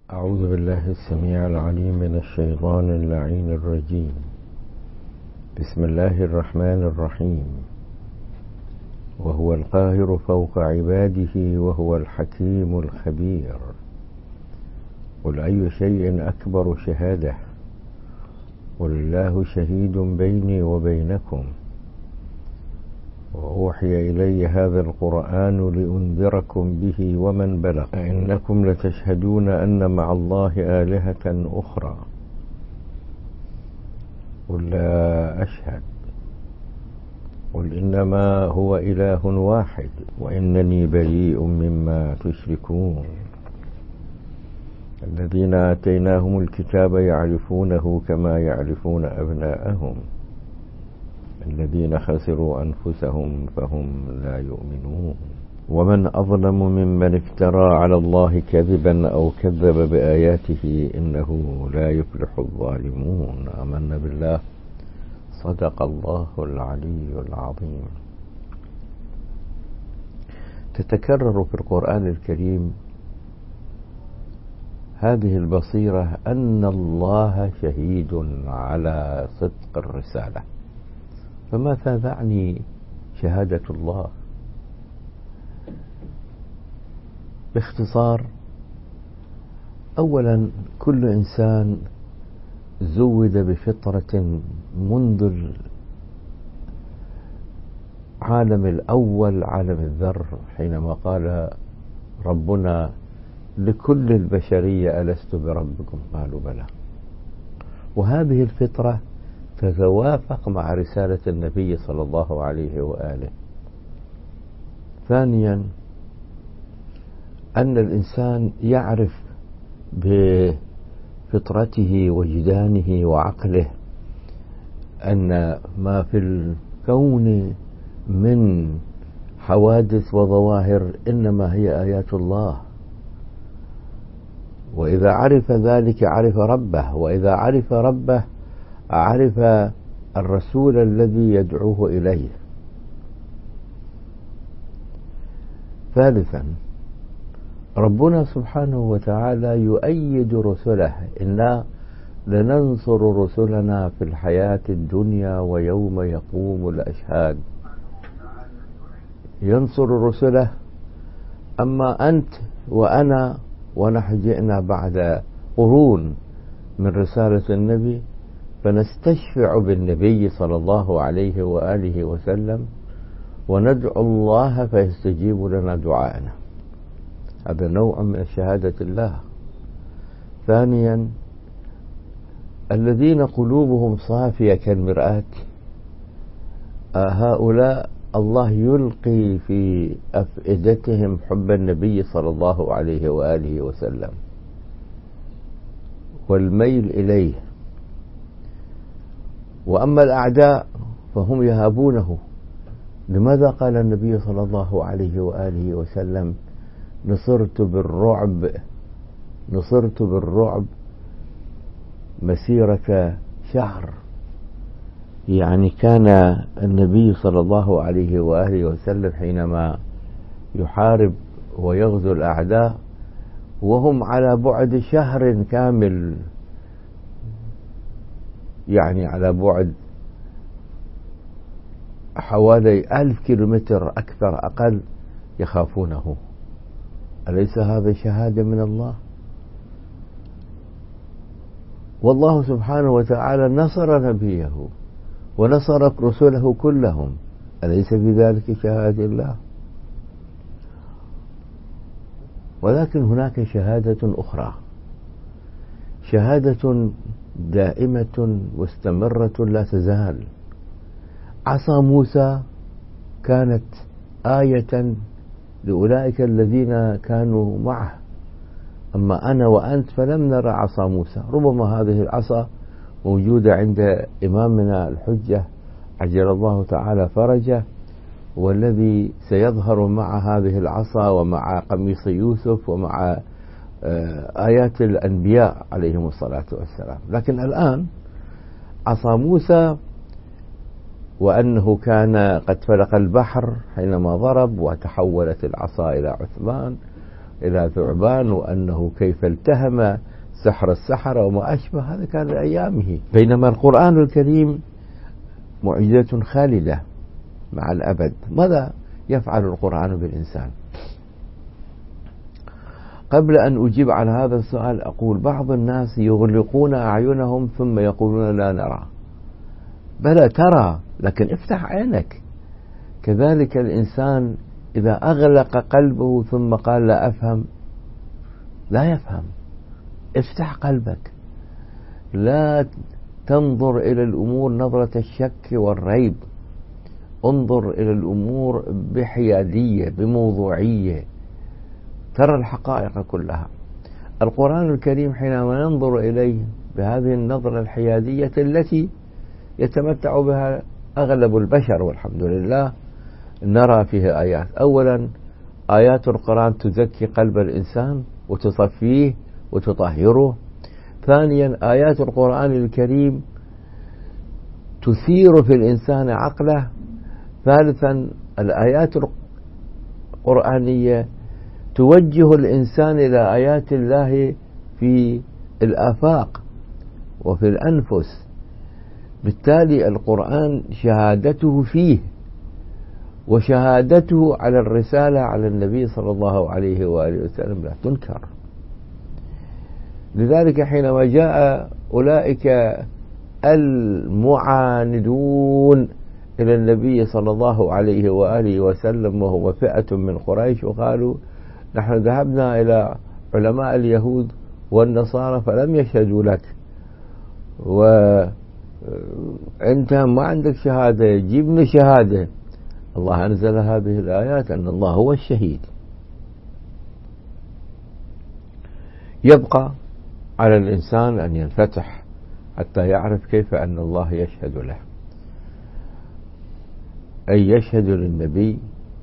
أعوذ بالله السميع العليم من الشيطان اللعين الرجيم. بسم الله الرحمن الرحيم. وهو القاهر فوق عباده وهو الحكيم الخبير. قل أي شيء أكبر شهادة؟ قل الله شهيد بيني وبينكم وأوحي إلي هذا القرآن لأنذركم به ومن بلغ أئنكم لتشهدون أن مع الله آلهة أخرى؟ قل لا أشهد. قل إنما هو إله واحد وإنني بريء مما تشركون. الذين آتيناهم الكتاب يعرفونه كما يعرفون أبناءهم الذين خسروا أنفسهم فهم لا يؤمنون. ومن أظلم ممن افترى على الله كذبا أو كذب بآياته إنه لا يفلح الظالمون. آمنا بالله. صدق الله العلي العظيم. تتكرر في القرآن الكريم هذه البصيرة أن الله شهيد على صدق الرسالة. فماذا تعني شهادة الله؟ باختصار، أولا كل إنسان زود بفطرة منذ العالم الأول، عالم الذر، حينما قال ربنا لكل البشرية ألست بربكم؟ قالوا بلى. وهذه الفطرة تتوافق مع رسالة النبي صلى الله عليه وآله. ثانيا أن الإنسان يعرف بفطرته وجدانه وعقله أن ما في الكون من حوادث وظواهر إنما هي آيات الله. وإذا عرف ذلك عرف ربه، وإذا عرف ربه عرف الرسول الذي يدعوه إليه. ثالثا ربنا سبحانه وتعالى يؤيد رسله. إنا لننصر رسلنا في الحياة الدنيا ويوم يقوم الأشهاد. ينصر رسله. أما أنت وأنا ونحن جئنا بعد قرون من رسالة النبي فنستشفع بالنبي صلى الله عليه وآله وسلم وندعو الله فيستجيب لنا دعاءنا. هذا نوع من شهادة الله. ثانيا الذين قلوبهم صافية كالمرآة، هؤلاء الله يلقي في أفئدتهم حب النبي صلى الله عليه وآله وسلم والميل إليه. وأما الأعداء فهم يهابونه. لماذا قال النبي صلى الله عليه وآله وسلم نصرت بالرعب مسيرة شهر؟ يعني كان النبي صلى الله عليه وآله وسلم حينما يحارب ويغزو الأعداء وهم على بعد شهر كامل، يعني على بعد حوالي 1000 كيلومتر أكثر أقل، يخافونه. أليس هذا شهادة من الله؟ والله سبحانه وتعالى نصر نبيه ونصر رسله كلهم. أليس بذلك شهادة الله؟ ولكن هناك شهادة أخرى، شهادة دائمة مستمرة لا تزال. عصا موسى كانت آية لأولئك الذين كانوا معه، أما أنا وأنت فلم نرى عصا موسى. ربما هذه العصا موجودة عند إمامنا الحجة عجل الله تعالى فرجه، والذي سيظهر مع هذه العصا ومع قميص يوسف ومع آيات الأنبياء عليهم الصلاة والسلام. لكن الآن عصا موسى، وأنه كان قد فلق البحر حينما ضرب وتحولت العصا إلى عثمان، إلى ثعبان، وأنه كيف التهم سحر السحرة وما أشبه، هذا كان لأيامه. بينما القرآن الكريم معجزة خالدة مع الأبد. ماذا يفعل القرآن بالإنسان؟ قبل أن أجيب على هذا السؤال أقول بعض الناس يغلقون أعينهم ثم يقولون لا نرى. بلى ترى، لكن افتح عينك. كذلك الإنسان إذا أغلق قلبه ثم قال لا أفهم، لا يفهم. افتح قلبك، لا تنظر إلى الأمور نظرة الشك والريب، انظر إلى الأمور بحيادية بموضوعية، ترى الحقائق كلها. القرآن الكريم حينما ننظر إليه بهذه النظرة الحيادية التي يتمتع بها أغلب البشر والحمد لله، نرى فيه آيات. أولا، آيات القرآن تزكي قلب الإنسان وتصفيه وتطهره. ثانيا، آيات القرآن الكريم تثير في الإنسان عقله. ثالثا، الآيات القرآنية توجه الإنسان إلى آيات الله في الآفاق وفي الأنفس. بالتالي القرآن شهادته فيه وشهادته على الرسالة على النبي صلى الله عليه وآله وسلم لا تنكر. لذلك حينما جاء أولئك المعاندون إلى النبي صلى الله عليه وآله وسلم وهو فئة من قريش وقالوا نحن ذهبنا إلى علماء اليهود والنصارى فلم يشهدوا لك، وأنت ما عندك شهادة، جيبنا شهادة. الله أنزل هذه الآيات أن الله هو الشهيد. يبقى على الإنسان أن ينفتح حتى يعرف كيف أن الله يشهد له، أي يشهد للنبي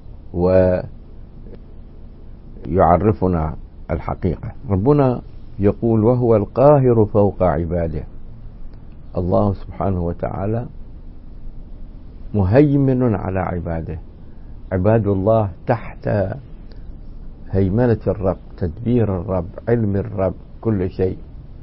ويعرفنا الحقيقة. ربنا يقول وهو القاهر فوق عباده. الله سبحانه وتعالى مهيمن على عباده. عباد الله تحت هيمنة الرب، تدبير الرب، علم الرب، كل شيء.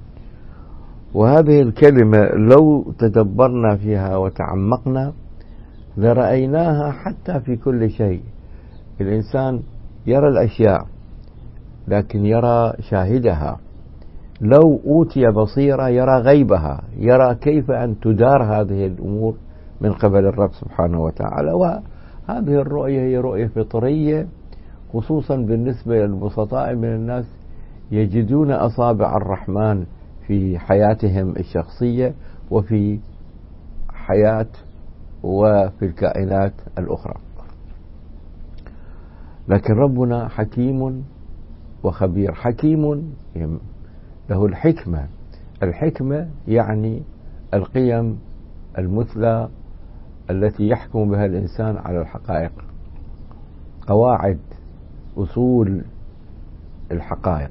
وهذه الكلمة لو تدبرنا فيها وتعمقنا لرأيناها حتى في كل شيء. الإنسان يرى الأشياء لكن يرى شاهدها. لو أوتي بصيرة يرى غيبها، يرى كيف أن تدار هذه الأمور من قبل الرب سبحانه وتعالى. وهذه الرؤية هي رؤية فطرية، خصوصا بالنسبة للبسطاء من الناس يجدون أصابع الرحمن في حياتهم الشخصية وفي حياة وفي الكائنات الأخرى. لكن ربنا حكيم وخبير. حكيم له الحكمة. الحكمة يعني القيم المثلى التي يحكم بها الإنسان على الحقائق، قواعد أصول الحقائق.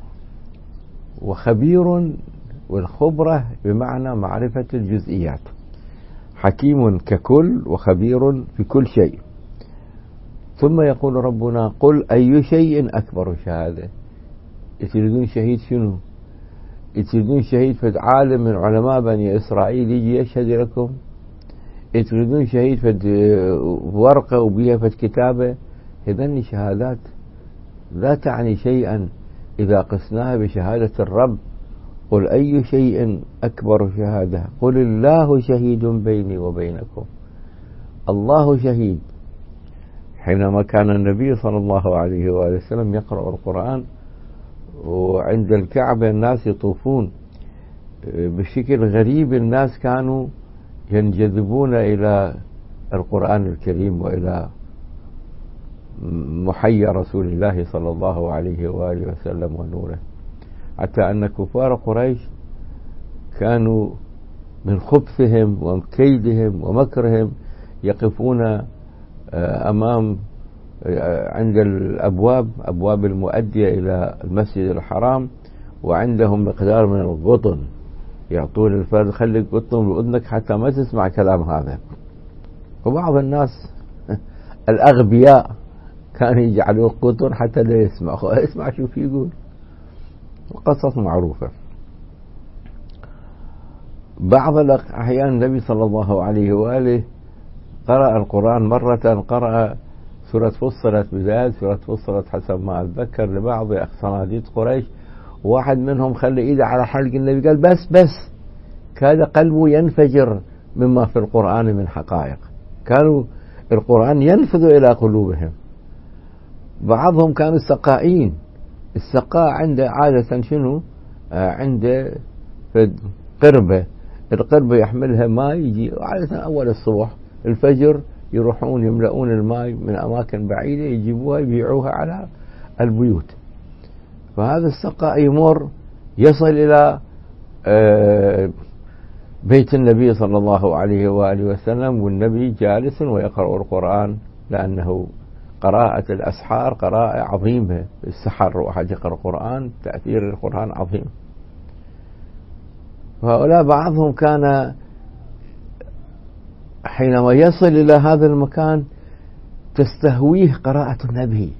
وخبير، والخبرة بمعنى معرفة الجزئيات. حكيم ككل وخبير في كل شيء. ثم يقول ربنا قل أي شيء أكبر شهادة. تريدون شهيد شنو؟ تريدون شهيد فد عالم من علماء بني إسرائيل يجي يشهد لكم؟ تريدون شهيد فد ورقة وبيها فد كتابة؟ هذني شهادات لا تعني شيئا إذا قسناها بشهادة الرب. قل أي شيء أكبر شهادة قل الله شهيد بيني وبينكم. الله شهيد. حينما كان النبي صلى الله عليه وآله وسلم يقرأ القرآن وعند الكعبة الناس يطوفون بشكل غريب، الناس كانوا ينجذبون إلى القرآن الكريم وإلى محيى رسول الله صلى الله عليه وآله وسلم ونوره، حتى أن كفار قريش كانوا من خبثهم وكيدهم ومكرهم يقفون أمام عند الأبواب، أبواب المؤدية إلى المسجد الحرام، وعندهم مقدار من القطن يعطون الفرد خلي قطن بأذنك حتى ما تسمع كلام هذا. وبعض الناس الأغبياء كان يجعلوه قطن حتى لا يسمع، اسمع شوف يقول. قصص معروفة. بعض الأحيان النبي صلى الله عليه وآله قرأ القرآن مرة، قرأ سورة فصلت بداية سورة فصلت حسب ما أتذكر لبعض صناديد قريش، واحد منهم خلى إيده على حلق النبي قال بس كاد قلبه ينفجر مما في القرآن من حقائق، كانوا القرآن ينفذ إلى قلوبهم. بعضهم كانوا سقائين، السقاء عنده عادة شنو؟ عنده قربة، القربة يحملها ماء، يجي عادة أول الصبح الفجر يروحون يملؤون الماء من أماكن بعيدة يجيبوها يبيعوها على البيوت. فهذا السقاء يمر يصل إلى بيت النبي صلى الله عليه وآله وسلم، والنبي جالس ويقرأ القرآن، لأنه قراءة الأسحار قراءة عظيمة، السحر واحد يقرأ القرآن تأثير القرآن عظيم. فهؤلاء بعضهم كان حينما يصل إلى هذا المكان تستهويه قراءة النبي،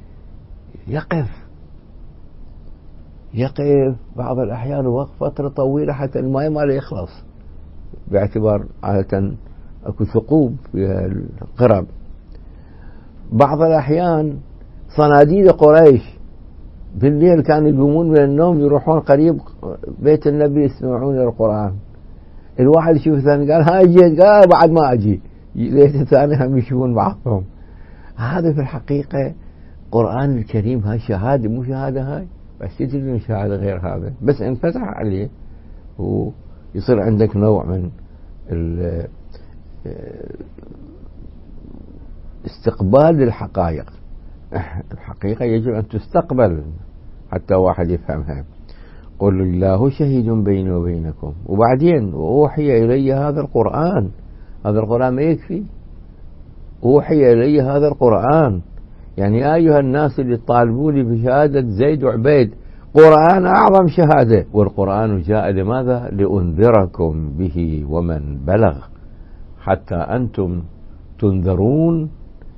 يقف بعض الأحيان وقت فترة طويلة حتى الماء ما لا يخلص، باعتبار عادة أكو ثقوب في القرب. بعض الأحيان صناديد قريش بالليل كانوا يقومون من النوم يروحون قريب بيت النبي يسمعون القرآن، الواحد يشوف الثاني قال ها جيت، قال بعد ما أجي، ليت الثاني هم يشوفون بعضهم. هذا في الحقيقة القرآن الكريم هاي شهادة، مو شهادة هاي بس تدري شهادة غير هذا، بس انفتح عليه ويصير عندك نوع من استقبال الحقائق. الحقيقة يجب أن تستقبل حتى واحد يفهمها. قل الله شهيد بيني وبينكم، وبعدين وأوحي إلي هذا القرآن، هذا القرآن ما يكفي، أوحي إلي هذا القرآن، يعني يا أيها الناس اللي طالبوني بشهادة زيد وعبيد، قرآن أعظم شهادة، والقرآن جاء لماذا؟ لأنذركم به ومن بلغ حتى أنتم تنذرون،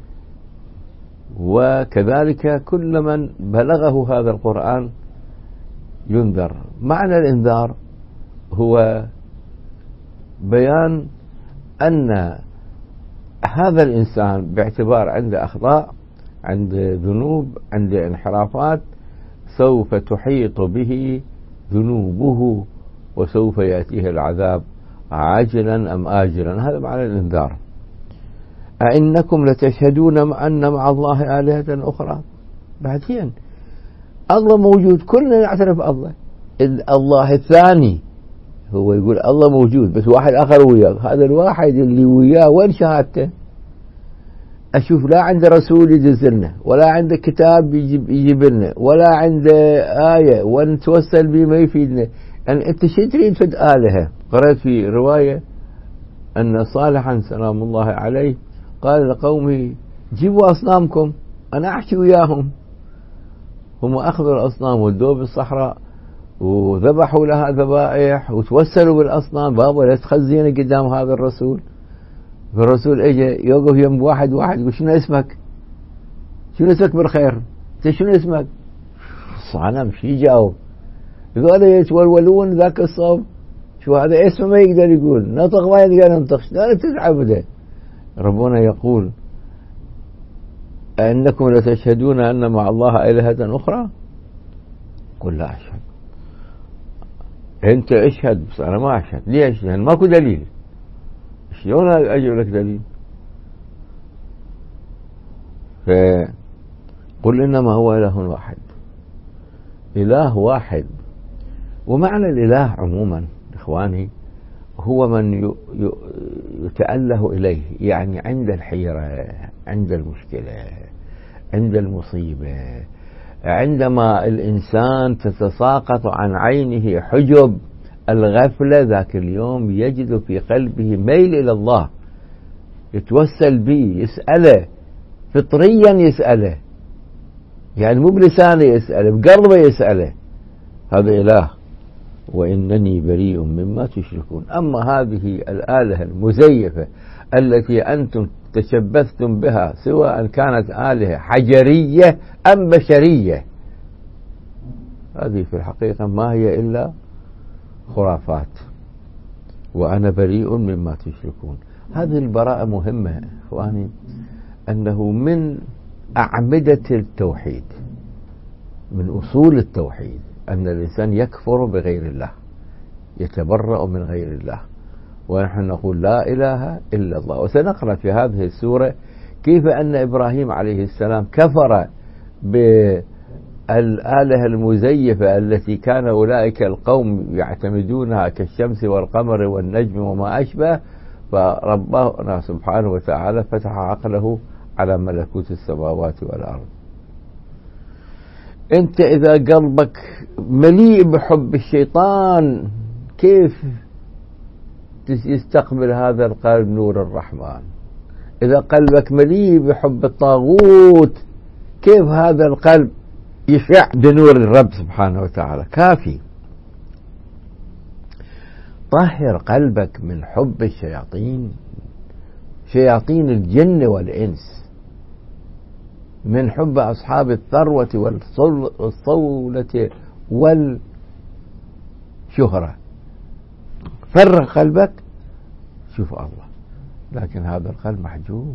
وكذلك كل من بلغه هذا القرآن ينذر. معنى الإنذار هو بيان أن هذا الإنسان باعتبار عنده أخطاء، عنده ذنوب، عنده انحرافات، سوف تحيط به ذنوبه وسوف يأتيه العذاب عاجلا أم آجلا. هذا معنى الإنذار. أئنكم لتشهدون أن مع الله آلهة أخرى، بعدين الله موجود، كلنا نعترف الله، الله الثاني هو يقول الله موجود بس واحد آخر وياه، هذا الواحد اللي وياه وين شهادته؟ أشوف لا عنده رسول يدز لنا، ولا عنده كتاب يجيب لنا، ولا عنده آية ونتوسل به ما يفيدنا. يعني أنت شو تريد فد آلهة؟ قرأت في رواية أن صالحا سلام الله عليه قال لقومه جيبوا أصنامكم أنا أحكي وياهم. هم أخذوا الأصنام ودوه بالصحراء وذبحوا لها ذبائح وتوسلوا بالأصنام، بابا لا تخزينا قدام هذا الرسول. فالرسول اجى يوقف يم واحد يقول شنو اسمك؟ شنو اسمك بالخير؟ انت شنو اسمك؟ صنم. شي يجاوب؟ يقول يتولولون ذاك الصوب، شو هذا اسمه ما يقدر يقول، نطق ما يقدر ينطق، لا تتعبده. ربنا يقول أئنكم لتشهدون أن مع الله آلهة أخرى؟ قل لا أشهد. أنت اشهد بس أنا ما أشهد. ليش؟ لأن ماكو دليل. شلون أجيب لك دليل؟ فقل إنما هو إله واحد، إله واحد. ومعنى الإله عموما إخواني هو من يتأله إليه، يعني عند الحيرة، عند المشكلة، عند المصيبة، عندما الإنسان تتساقط عن عينه حجب الغفلة، ذاك اليوم يجد في قلبه ميل إلى الله، يتوسل به، يسأله فطريا، يسأله يعني مو بلسانه يسأله، بقلبه يسأله. هذا إله وإنني بريء مما تشركون. أما هذه الآلهة المزيفة التي أنتم تشبثتم بها، سواء كانت آلهة حجرية أم بشرية، هذه في الحقيقة ما هي إلا خرافات، وأنا بريء مما تشركون. هذه البراءة مهمة إخواني، أنه من أعمدة التوحيد، من أصول التوحيد، أن الإنسان يكفر بغير الله، يتبرأ من غير الله، ونحن نقول لا إله إلا الله. وسنقرأ في هذه السورة كيف أن إبراهيم عليه السلام كفر بالآلهة المزيفة التي كان أولئك القوم يعتمدونها كالشمس والقمر والنجم وما أشبه، فربنا سبحانه وتعالى فتح عقله على ملكوت السماوات والأرض. أنت إذا قلبك مليء بحب الشيطان، كيف يستقبل هذا القلب نور الرحمن؟ إذا قلبك مليء بحب الطاغوت، كيف هذا القلب يشع بنور الرب سبحانه وتعالى؟ كافي. طهر قلبك من حب الشياطين، شياطين الجن والإنس، من حب أصحاب الثروة والصولة والشهرة. فرغ قلبك، شوف الله. لكن هذا القلب محجوب.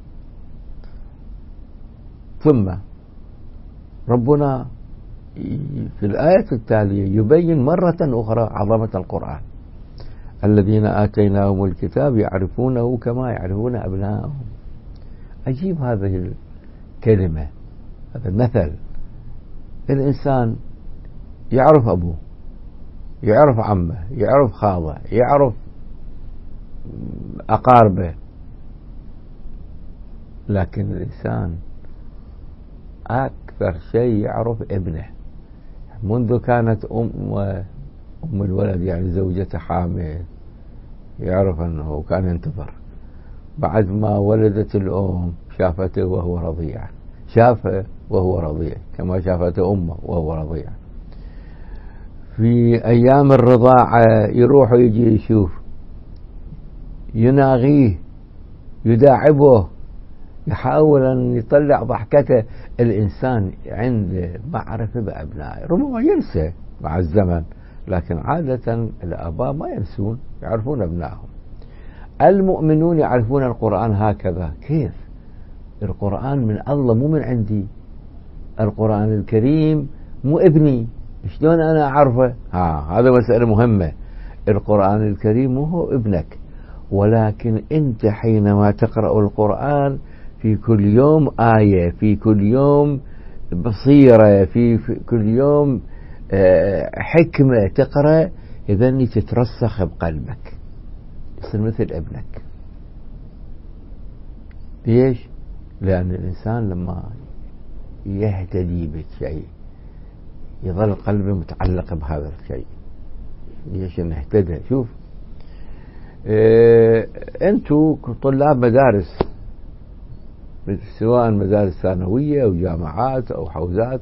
ثم ربنا في الآية التالية يبين مرة أخرى عظمة القرآن. الذين آتيناهم الكتاب يعرفونه كما يعرفون أبناءهم. عجيب هذه الكلمة، هذا المثل. الإنسان يعرف أبوه، يعرف عمه، يعرف خاله، يعرف أقاربه، لكن الإنسان أكثر شيء يعرف ابنه. منذ كانت أم الولد يعني زوجته حامل، يعرف أنه كان ينتظر. بعد ما ولدت الأم شافته وهو رضيع، شافه وهو رضيع كما شافته أمه وهو رضيع. في أيام الرضاعة يروح ويجي يشوف، يناغيه، يداعبه، يحاول أن يطلع ضحكته. الإنسان عند معرفة بأبنائه، ربما ينسى مع الزمن، لكن عادة الآباء ما ينسون، يعرفون أبنائهم. المؤمنون يعرفون القرآن هكذا. كيف؟ القرآن من الله مو من عندي. القرآن الكريم مو ابني، شلون أنا أعرفه؟ هذا مسألة مهمة. القرآن الكريم مو هو ابنك، ولكن أنت حينما تقرأ القرآن في كل يوم آية، في كل يوم بصيرة، في كل يوم حكمة تقرأ، إذن تترسخ بقلبك، يصير مثل ابنك. ليش؟ لأن الإنسان لما يهتدي بالشيء يظل قلبه متعلق بهذا الشيء. ليش نهتدى؟ شوف، أنتوا طلاب مدارس، سواء مدارس ثانوية أو جامعات أو حوزات،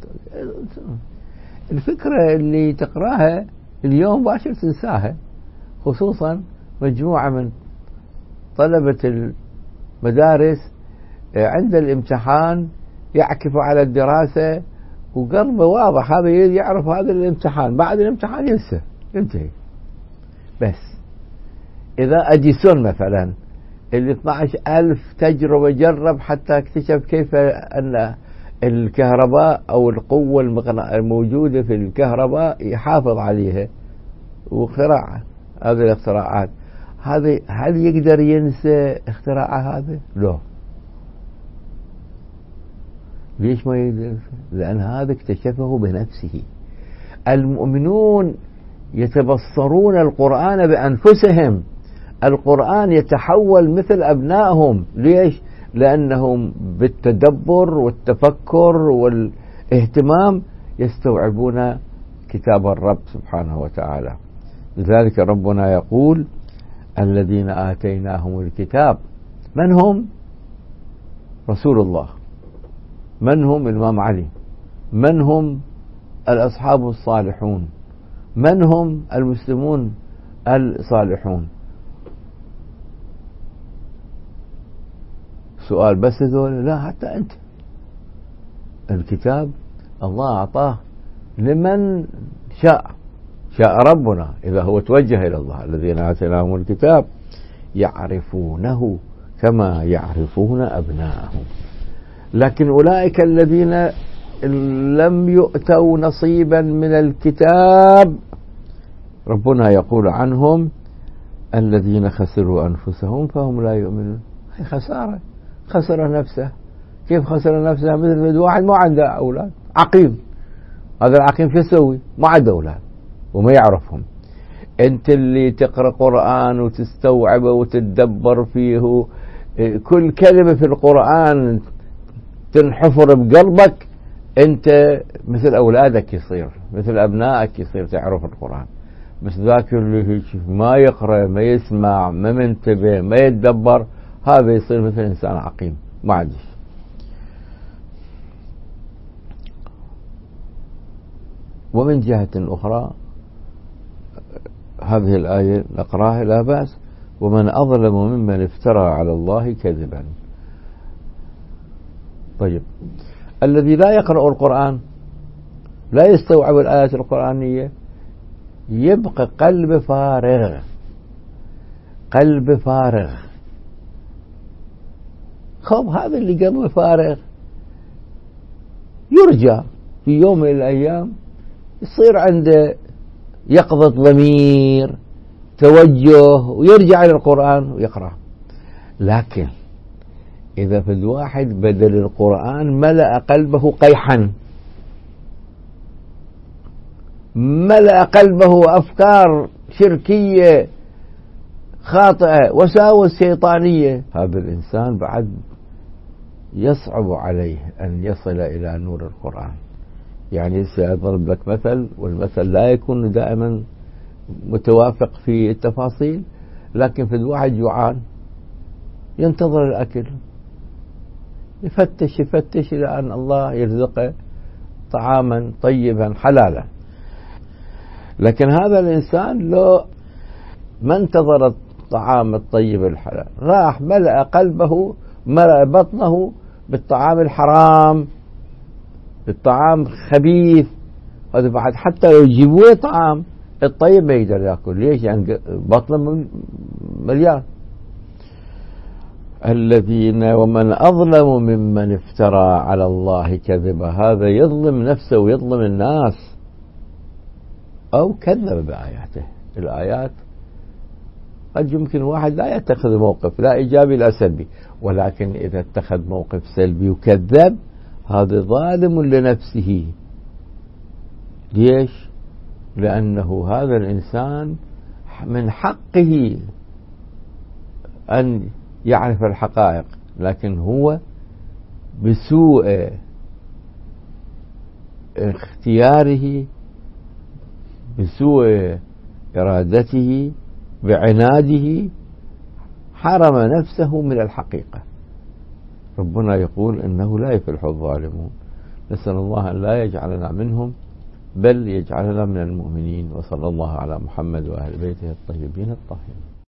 الفكرة اللي تقراها اليوم باشر تنساها. خصوصا مجموعة من طلبة المدارس عند الامتحان يعكف على الدراسة وقلبه واضح، هذا يعرف هذا الامتحان، بعد الامتحان ينسى، ينتهي. بس إذا أديسون مثلا اللي 12,000 تجربة جرب حتى اكتشف كيف أن الكهرباء أو القوة الموجودة في الكهرباء يحافظ عليها، واختراع هذه الاختراعات، هل يقدر ينسى اختراع هذا؟ لا. ليش ما يقدر؟ لأن هذا اكتشفه بنفسه. المؤمنون يتبصرون القرآن بأنفسهم. القرآن يتحول مثل أبنائهم. ليش؟ لأنهم بالتدبر والتفكر والاهتمام يستوعبون كتاب الرب سبحانه وتعالى. لذلك ربنا يقول الذين آتيناهم الكتاب. من هم؟ رسول الله. من هم؟ الإمام علي. من هم؟ الأصحاب الصالحون. من هم المسلمون الصالحون؟ سؤال بس هذول؟ لا، حتى أنت الكتاب الله أعطاه لمن شاء ربنا إذا هو توجه إلى الله. الذين آتيناهم الكتاب يعرفونه كما يعرفون أبناءهم. لكن أولئك الذين لم يؤتوا نصيبا من الكتاب ربنا يقول عنهم الذين خسروا أنفسهم فهم لا يؤمنون. خسارة، خسر نفسه. كيف خسر نفسه؟ مثل واحد ما عنده أولاد، عقيم. هذا العقيم شو يسوي؟ ما عنده أولاد وما يعرفهم. أنت اللي تقرأ قرآن وتستوعبه وتتدبر فيه، كل كلمة في القرآن تنحفر بقلبك، أنت مثل أولادك يصير، مثل أبنائك يصير تعرف القرآن. بس ذاك اللي ما يقرأ، ما يسمع، ما منتبه، ما يتدبر، هذا يصير مثل إنسان عقيم ما عندش. ومن جهة أخرى هذه الآية نقراها لا بأس: ومن أظلم ممن افترى على الله كذبا. طيب، الذي لا يقرأ القرآن، لا يستوعب الآيات القرآنية، يبقى قلب فارغ، قلب فارغ. خب هذا اللي قلبه فارغ يرجى في يوم من الأيام يصير عنده يقظة ضمير، توجه، ويرجع إلى القرآن ويقرأ. لكن إذا في الواحد بدل القرآن ملأ قلبه قيحا، ملأ قلبه أفكار شركية خاطئة، وساوس شيطانية، هذا الإنسان بعد يصعب عليه أن يصل إلى نور القرآن. يعني سأضرب لك مثل، والمثل لا يكون دائما متوافق في التفاصيل، لكن في الواحد جوعان ينتظر الأكل، يفتش إلى أن الله يرزقه طعاما طيبا حلالا. لكن هذا الإنسان لو ما انتظر الطعام الطيب الحلال، راح ملأ قلبه، ملأ بطنه بالطعام الحرام، بالطعام خبيث. هذا بعد حتى لو يجيبوا طعام الطيب ما يقدر يأكل. ليش؟ يعني بطنه مليان. الذين ومن أظلم ممن افترى على الله كذبا، هذا يظلم نفسه ويظلم الناس أو كذب بآياته. الآيات قد يمكن واحد لا يتخذ موقف لا إيجابي لا سلبي، ولكن إذا اتخذ موقف سلبي وكذب هذا ظالم لنفسه. ليش؟ لأنه هذا الإنسان من حقه أن يعرف الحقائق، لكن هو بسوء اختياره، بسوء إرادته، بعناده، حرم نفسه من الحقيقة. ربنا يقول إنه لا يفلح الظالمون. نسأل الله أن لا يجعلنا منهم، بل يجعلنا من المؤمنين. وصلى الله على محمد وأهل بيته الطيبين الطاهرين.